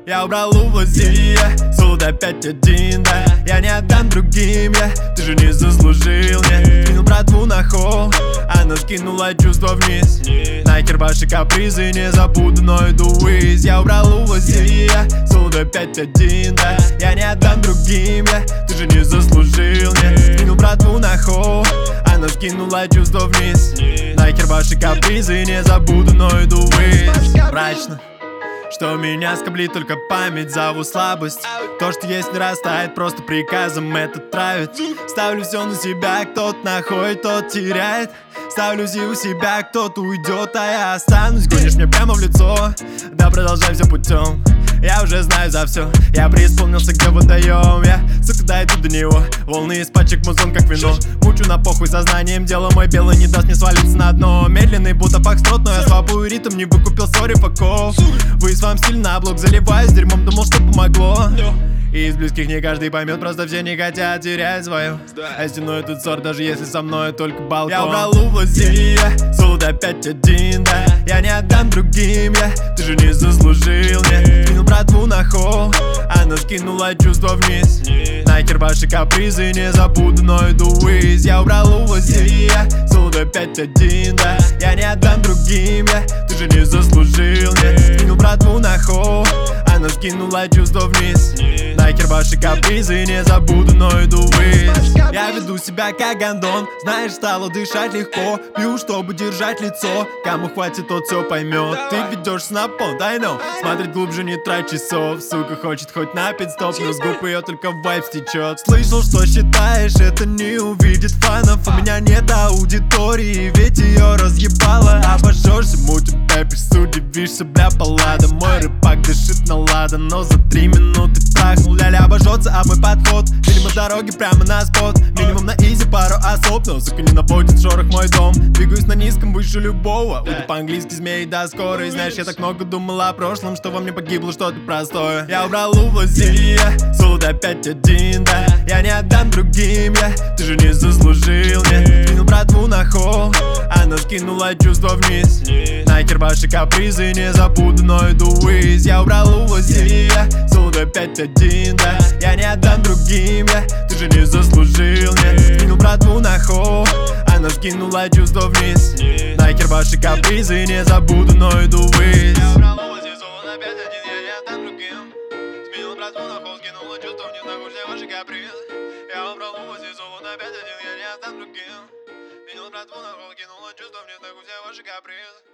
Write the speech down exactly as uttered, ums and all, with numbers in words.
Я убрал увози, суд опять один, да. Я не отдам другим, я, ты же не заслужил, нет. Кинул братву на холл, она скинула чувства вниз. Нахер ваши капризы, не забуду, но иду ввысь. Я убрал увози, суд опять один, да. Я не отдам другим, я, ты же не заслужил, нет. Кинул братву на холл, она скинула чувства вниз. Нахер ваши капризы, не забуду, но иду ввысь. Мрачно, что меня скоблит только память, зову слабость. То, что есть, не растает, просто приказом это травит. Ставлю все на себя, кто-то находит, тот теряет. Ставлю зи у себя, кто-то уйдет, а я останусь. Гонишь мне прямо в лицо, да продолжай все путем. Я уже знаю за все, я преисполнился, где водоем. Я, сука, дойду до него, волны из пачек музон, как вино. Мучу на похуй сознанием, дело мой белый не даст мне свалиться на дно. Медленный, будто фокстрот, но я свобую ритм, не выкупил, сори, факов. Вы с вам сильно, а блок заливаюсь дерьмом, думал, что помогло. И из близких не каждый поймет, просто все не хотят терять свою. А стеной тут ссор, даже если со мной только балкон. Я убрал увози, суд опять один, да. Я не отдам другим, я, ты же не заслужил, нет. Кинул братву на холл, она скинула чувства вниз. Нахер ваши капризы, не забуду, но иду ввысь. Я убрал увози, суд опять один, да. Я не отдам другим, я, ты же не заслужил, нет. Кинул братву на холл, она скинула чувства вниз. Нахер ваши капризы, не забуду, но иду ввысь. Я веду себя как гандон, знаешь, стало дышать легко. Пью, чтобы держать лицо, кому хватит, тот все поймет. Ты ведешь на понт, I know. Смотреть глубже не трать часов. Сука хочет хоть на пидстоп, но с губ ее только вайб стечет. Слышал, что считаешь, это не увидит фанов. У меня нет аудитории, ведь ее разъебало. Обожжешься, мутим пепиш, удивишься, бля, палада. Мой рыбак дышит на ладан, но за три минуты трахнул. Ля-ля обожжется, а мой подход минимум дороги прямо на спот. Минимум на изи пару особ, но сука не наводит шорох мой дом. Двигаюсь на низком выше любого. Уйду по-английски змей до скорой. Знаешь, я так много думал о прошлом, что во мне погибло что-то простое. Я убрал увози, суд опять один, да. Я не отдам другим, я, ты же не заслужил, нет. Кинул братву на холл, она скинула чувства вниз. Нахер ваши капризы, не забуду, но иду ввысь. Я убрал увози, суд опять один, да. Я не отдам другим, я, ты же не заслужил, нет. Кинул братву на холл, она скинула чувства вниз. Нахер ваши капризы, не забуду, но иду ввысь. Я убрал увози, суд опять один, я не отдам другим. Сменил братву на холл, скинула чувства вниз. Нахуй все ваши капризы. Я убрал увози, суд опять один, я не отдам другим. Сменил братву на холл, кинула чувства вниз. Нахуй все ваши капризы.